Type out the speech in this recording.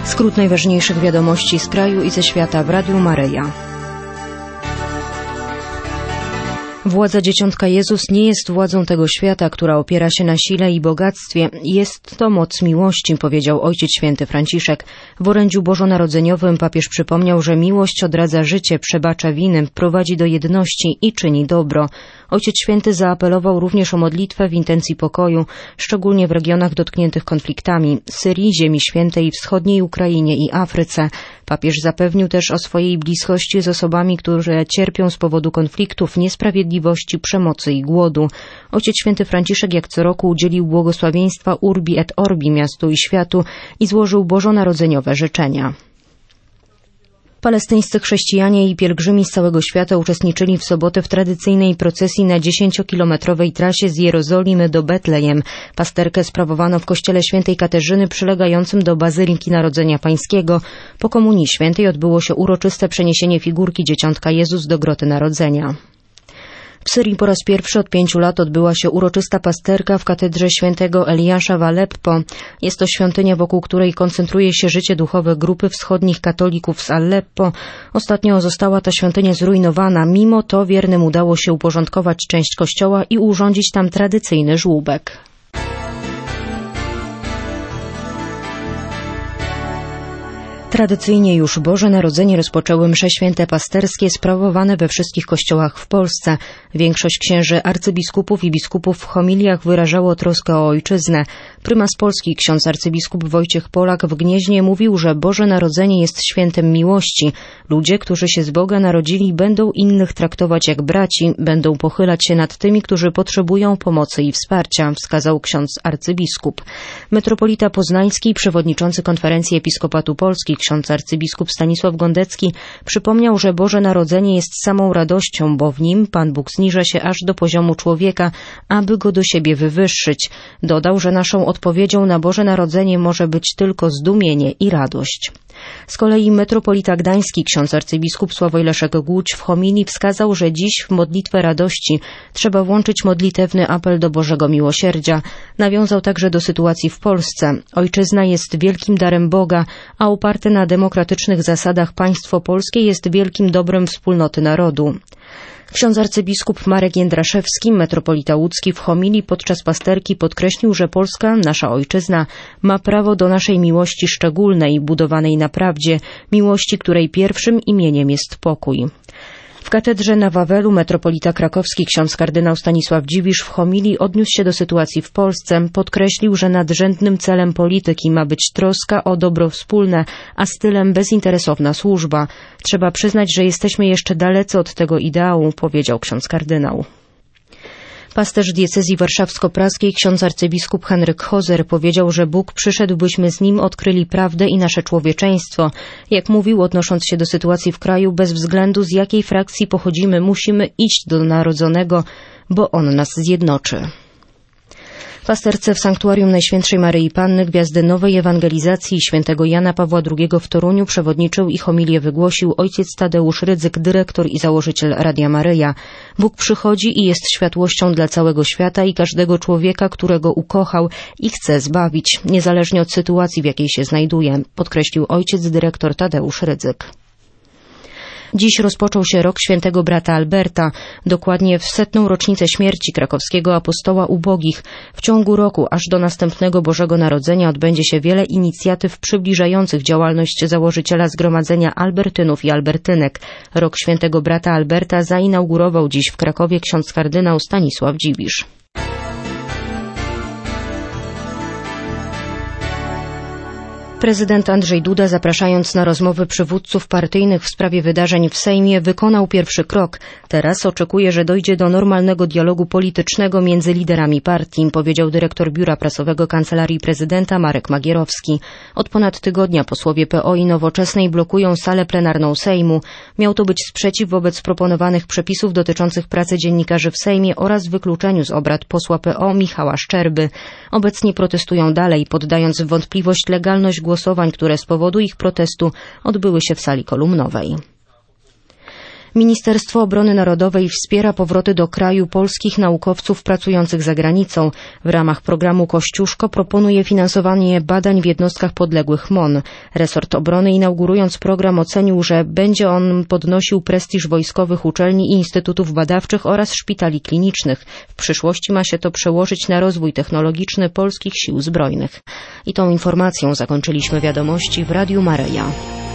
Skrót najważniejszych wiadomości z kraju i ze świata w Radiu Maryja. Władza Dzieciątka Jezus nie jest władzą tego świata, która opiera się na sile i bogactwie. Jest to moc miłości, powiedział Ojciec Święty Franciszek. W orędziu bożonarodzeniowym papież przypomniał, że miłość odradza życie, przebacza winy, prowadzi do jedności i czyni dobro. Ojciec Święty zaapelował również o modlitwę w intencji pokoju, szczególnie w regionach dotkniętych konfliktami Syrii, Ziemi Świętej, wschodniej Ukrainie i Afryce. Papież zapewnił też o swojej bliskości z osobami, które cierpią z powodu konfliktów, niesprawiedliwości, przemocy i głodu. Ojciec Święty Franciszek jak co roku udzielił błogosławieństwa Urbi et Orbi miastu i światu i złożył bożonarodzeniowe życzenia. Palestyńscy chrześcijanie i pielgrzymi z całego świata uczestniczyli w sobotę w tradycyjnej procesji na 10-kilometrowej trasie z Jerozolimy do Betlejem. Pasterkę sprawowano w kościele świętej Katarzyny przylegającym do Bazyliki Narodzenia Pańskiego. Po Komunii Świętej odbyło się uroczyste przeniesienie figurki Dzieciątka Jezus do Groty Narodzenia. W Syrii po raz pierwszy od 5 lat odbyła się uroczysta pasterka w katedrze świętego Eliasza w Aleppo. Jest to świątynia, wokół której koncentruje się życie duchowe grupy wschodnich katolików z Aleppo. Ostatnio została ta świątynia zrujnowana. Mimo to wiernym udało się uporządkować część kościoła i urządzić tam tradycyjny żłóbek. Tradycyjnie już Boże Narodzenie rozpoczęły msze święte pasterskie sprawowane we wszystkich kościołach w Polsce. Większość księży, arcybiskupów i biskupów w homiliach wyrażało troskę o ojczyznę. Prymas Polski, ksiądz arcybiskup Wojciech Polak w Gnieźnie mówił, że Boże Narodzenie jest świętem miłości. Ludzie, którzy się z Boga narodzili, będą innych traktować jak braci, będą pochylać się nad tymi, którzy potrzebują pomocy i wsparcia, wskazał ksiądz arcybiskup. Metropolita Poznański, przewodniczący Konferencji Episkopatu Polski, ksiądz arcybiskup Stanisław Gondecki przypomniał, że Boże Narodzenie jest samą radością, bo w nim Pan Bóg zniża się aż do poziomu człowieka, aby go do siebie wywyższyć. Dodał, że naszą odpowiedzią na Boże Narodzenie może być tylko zdumienie i radość. Z kolei metropolita gdański, ksiądz arcybiskup Sławoj Leszek Głódź w homilii wskazał, że dziś w modlitwę radości trzeba włączyć modlitewny apel do Bożego Miłosierdzia. Nawiązał także do sytuacji w Polsce. Ojczyzna jest wielkim darem Boga, a oparte na demokratycznych zasadach państwo polskie jest wielkim dobrem wspólnoty narodu. Ksiądz arcybiskup Marek Jędraszewski, metropolita łódzki w homilii podczas pasterki podkreślił, że Polska, nasza ojczyzna, ma prawo do naszej miłości szczególnej, budowanej na prawdzie, miłości, której pierwszym imieniem jest pokój. W katedrze na Wawelu metropolita krakowski ksiądz kardynał Stanisław Dziwisz w homilii odniósł się do sytuacji w Polsce. Podkreślił, że nadrzędnym celem polityki ma być troska o dobro wspólne, a stylem bezinteresowna służba. Trzeba przyznać, że jesteśmy jeszcze dalecy od tego ideału, powiedział ksiądz kardynał. Pasterz diecezji warszawsko-praskiej ksiądz arcybiskup Henryk Hozer powiedział, że Bóg przyszedł, byśmy z Nim odkryli prawdę i nasze człowieczeństwo. Jak mówił, odnosząc się do sytuacji w kraju, bez względu z jakiej frakcji pochodzimy, musimy iść do Narodzonego, bo On nas zjednoczy. W pasterce w Sanktuarium Najświętszej Maryi Panny Gwiazdy Nowej Ewangelizacji świętego Jana Pawła II w Toruniu przewodniczył i homilię wygłosił ojciec Tadeusz Rydzyk, dyrektor i założyciel Radia Maryja. Bóg przychodzi i jest światłością dla całego świata i każdego człowieka, którego ukochał i chce zbawić, niezależnie od sytuacji, w jakiej się znajduje, podkreślił ojciec dyrektor Tadeusz Rydzyk. Dziś rozpoczął się rok świętego brata Alberta, dokładnie w 100. rocznicę śmierci krakowskiego apostoła ubogich. W ciągu roku, aż do następnego Bożego Narodzenia odbędzie się wiele inicjatyw przybliżających działalność założyciela Zgromadzenia Albertynów i Albertynek. Rok świętego brata Alberta zainaugurował dziś w Krakowie ksiądz kardynał Stanisław Dziwisz. Prezydent Andrzej Duda, zapraszając na rozmowy przywódców partyjnych w sprawie wydarzeń w Sejmie, wykonał pierwszy krok. Teraz oczekuje, że dojdzie do normalnego dialogu politycznego między liderami partii, powiedział dyrektor Biura Prasowego Kancelarii Prezydenta Marek Magierowski. Od ponad tygodnia posłowie PO i Nowoczesnej blokują salę plenarną Sejmu. Miał to być sprzeciw wobec proponowanych przepisów dotyczących pracy dziennikarzy w Sejmie oraz wykluczeniu z obrad posła PO Michała Szczerby. Obecnie protestują dalej, poddając w wątpliwość legalność głosowań, które z powodu ich protestu odbyły się w sali kolumnowej. Ministerstwo Obrony Narodowej wspiera powroty do kraju polskich naukowców pracujących za granicą. W ramach programu Kościuszko proponuje finansowanie badań w jednostkach podległych MON. Resort Obrony, inaugurując program, ocenił, że będzie on podnosił prestiż wojskowych uczelni i instytutów badawczych oraz szpitali klinicznych. W przyszłości ma się to przełożyć na rozwój technologiczny polskich sił zbrojnych. I tą informacją zakończyliśmy wiadomości w Radiu Maryja.